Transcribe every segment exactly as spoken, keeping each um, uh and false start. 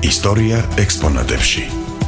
ისტორია ექსპონატებში.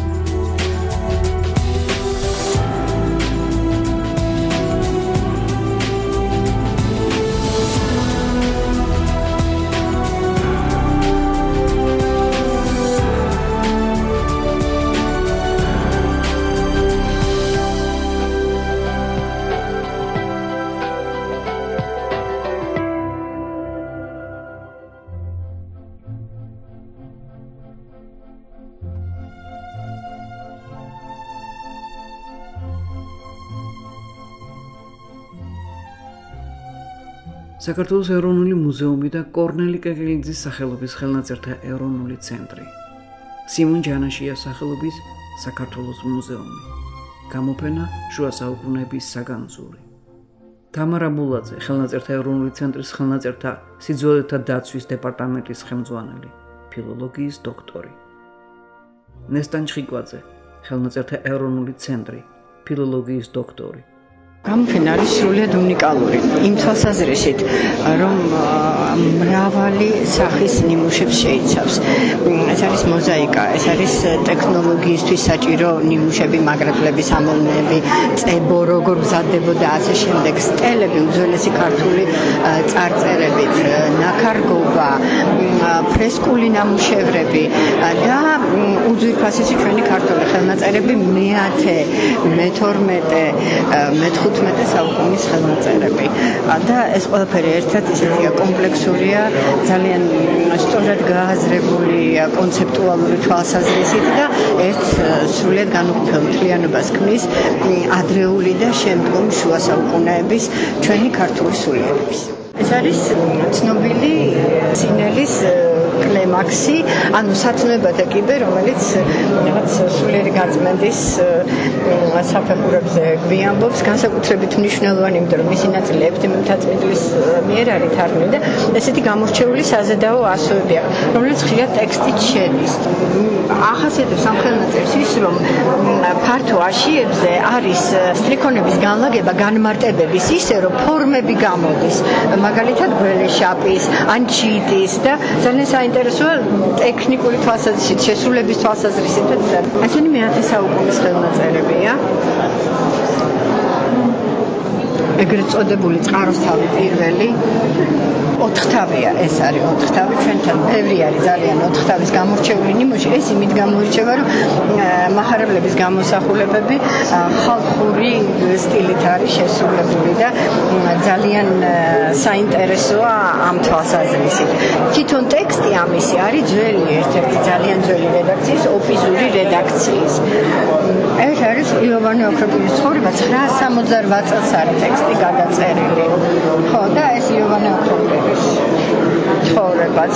საქართველოს ეროვნული მუზეუმი და კორნელი კეკელიძის სახელობის ხელნაწერთა ეროვნული ცენტრი. სიმონ ჯანაშიას სახელობის საქართველოს მუზეუმი. გამოფენა შუა საუკუნეების საგანძური. თამარა ბულაძე, ხელნაწერთა ეროვნული ცენტრის ხელნაწერთა სიძველეთა დაცვის დეპარტამენტის ხელმძღვანელი, ფილოლოგიის დოქტორი. ნესტან ჩხიკვაძე, ხელნაწერთა ეროვნული ცენტრი, ფილოლოგიის დოქტორი. გამოფენა არის სრულიად უნიკალური იმ თვალსაზრისით, რომ მრავალი სახის ნიმუშებს შეიცავს. ეს არის მოზაიკა, ეს არის ტექნოლოგიისთვის საჭირო ნიმუშები, მაგრებლების ამონები, წებო როგორ მზადდებოდა ასე შემდეგ, სტელები, უძველესი ქართული წარწერებით, ნაქარგობა, ფრესკული ნამუშევრები და უძვირფასესი ჩვენი ქართული ხელნაწერები მეათე, მეთორმეტე, მეთოთხმეტე საუკუნის ხელნაწერები. და ეს ყველაფერი ერთად ისეთია კომპლექსურია, ძალიან სწორად გააზრებული კონცეპტუალური თვალსაზრისით და ერთ სრულიად განუყოფელ მთლიანობას ქმნის ადრეული და შემდგომ შუა საუკუნეების ჩვენი ქართული სულიერების. ეს არის ცნობილი სინელის კლემაქსი, ანუ სათნოებათა კიბე, რომელიც რაღაც სულიერი გაწმენდის საფეხურებზე გვიამბობს, განსაკუთრებით მნიშვნელოვანი, იმიტომ რომ მისი ნაწილი ეფთიმემთაწმიდლის მიერ არის თარგმნილი და ესეთი გამორჩეული საზედაო ასოები აქვს, რომელიც ხშირად ტექსტით შედის. ახასიათებს ამ ხელნაწერს ის, რომ ფართო აშიებზე არის სტრიქონების განლაგება განმარტებების ისე, რომ ფორმები გამოდის, მაგალითად გველეშაპის, ან ჩიტის და ძალიან საინტერესოა ტექნიკური თვალსაზრისით, შესრულების თვალსაზრისით. ასენი მეათე საუკუნის ხელნაწერებია. ეგრეთ წოდებული წყაროსთავი პირველი ოთხთავია, ეს არის ოთხთავი, ჩვენთან ბევრი არის ძალიან ოთხთავის გამორჩეული ნიმუში. ეს იმით გამოირჩევა, რომ მახარებლების გამოსახულებები ხალხური სტილით არის შესრულებული და ძალიან საინტერესოა ამ თვალსაზრისით. თვითონ ტექსტი ამისი არის ძველი, ერთ-ერთი ძალიან ძველი რედაქციის, ოპიზური რედაქციის. ეს არის იოვანე ოქროპირის ცხოვრება, ცხრაას სამოცდარვათ წელს არის ტექსტი გადაწერილი. ხო, და ეს იოვანე ოქროპირის ცხოვრებაც.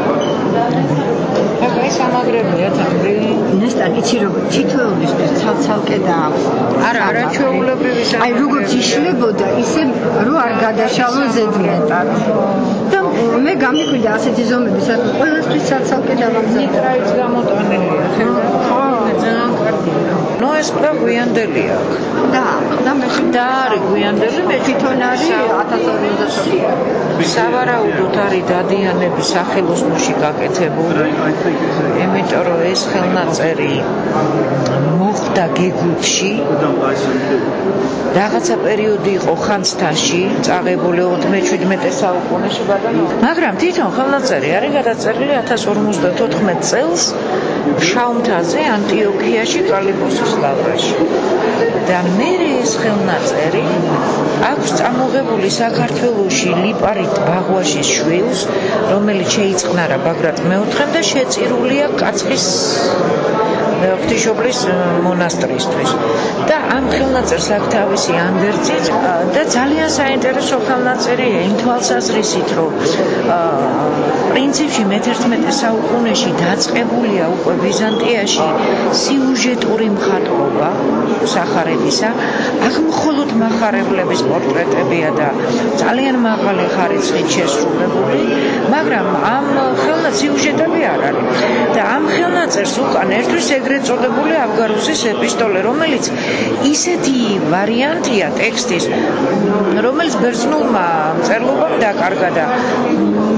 აბა ეს ამაგრებია თამბილი. ნესტან იცი როგორ თითოეულისთვის ცალ-ცალკე და არა, არა ჩვეულებრივი სამაგრებია. აი როგორც იშლებოდა, ისე რო არ გადაშალო ზედმეტად. და მე გამიკვირდა ასეთი ზომები, სადაც ყველასთვის ცალ-ცალკე დავამზადე. ნიტრაიც გამოტანილია. ხო, ძალიან კარგია. ნუ ეს ყველა გვიანდელი აქვს. და, და მე და არის გვიანდელი, მე თვითონ არის ათას ორი ოცდაშვიდი. სავარაუდოდ არის დადიანების სახელოსნოში გაკეთებული. იმიტომ რომ ეს ხელნაწერი მოხდა გეგუთში. რაღაცა პერიოდი იყო ხანძთაში, წაღებული მეჩვიდმეტე საუკუნეში გადანა. მაგრამ თვითონ ხელნაწერი არის გადაწერილი ათას ორმოცდათოთხმეტ წელს შავმთაზე, ანტიოქიაში, კალიპოსის ლავრაში. და მერე ეს ხელნაწერი აქვს წამოღებული საქართველოში ლიპარიტ ბაღვაშის შვილს, რომელიც შეიწყნარა ბაგრატ მეოთხემ და შეწირულია კაცხის ღვთისმშობლის მონასტრისთვის. და ამ ხელნაწერს აქვს თავისი ანდერძით და ძალიან საინტერესო ხელნაწერია იმ თვალსაზრისით, რომ პრინციპში მეთერთმეტე საუკუნეში დაწყებულია უკვე ბიზანტიაში სიუჟეტური მხატვრობა სახარებისა. აქ მხოლოდ მახარებლების პორტრეტებია და ძალიან მაღალი ხარისხით შესრულებული, მაგრამ ამ ხელნაწერს სიუჟეტები არ არის. და ამ ხელნაწერს უკან ერთვის ეგრეთ წოდებული აბგარუსის ეპისტოლე, რომელიც ისეთი ვარიანტია ტექსტის, რომელიც ბერძნულმა მწერლობამ დაკარგა და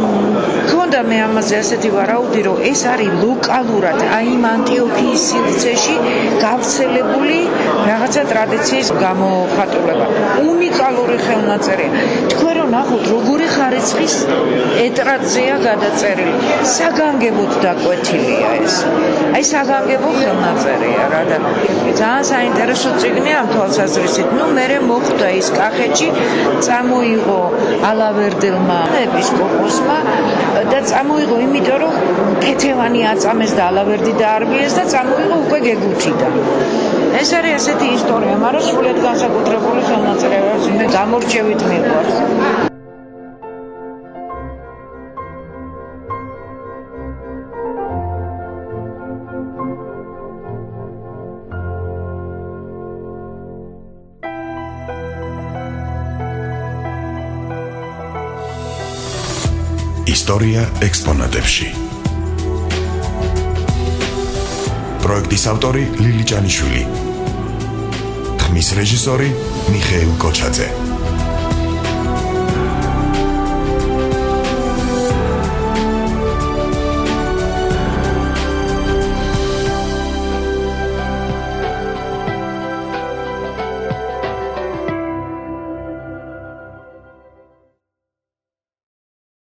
ქონდა მე ამაზე ასეთი ვარაუდი, რომ ეს არის ლოკალურად აი იმ ანტიოქიის სივრცეში გავრცელებული რაღაცა ტრადიციის გამოხატულება. უნიკალური ხელნაწერია. თქვენ რომ ნახოთ, როგორი ხარისხის ეტრატზეა გადაწერილი. საგანგებოდ დაკვეთილია ეს. აი საგანგებო ხელნაწერია რა და ძალიან საინტერესო წიგნია ამ თვალსაზრისით. ნუ მე მოხვდა ის კახეთში, წამოიღო ალავერდილმა ეპისკოპოსმა და წამოიღო იმიტომ რომ ქეთევანი აწამეს და ალავერდი დაარბიეს და წამოიღო უკვე გეგუთიდან. ეს არის ასეთი ისტორია, მაგრამ სრულიად განსაკუთრებული ხელნაწერია, რაც მე გამორჩევით მიყვარს. ისტორია ექსპონატებში. პროექტის ავტორი ლილი ჭანიშვილი. ხმის რეჟისორი მიხეილ კოჩაძე.